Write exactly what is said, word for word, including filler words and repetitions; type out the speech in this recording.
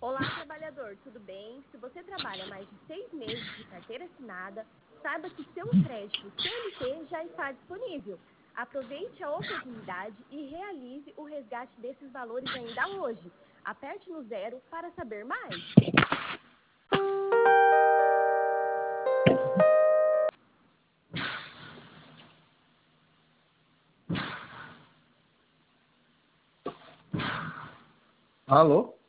Olá, trabalhador, tudo bem? Se você trabalha mais de seis meses de carteira assinada, saiba que seu crédito C L T já está disponível. Aproveite a oportunidade e realize o resgate desses valores ainda hoje. Aperte no zero para saber mais. Alô?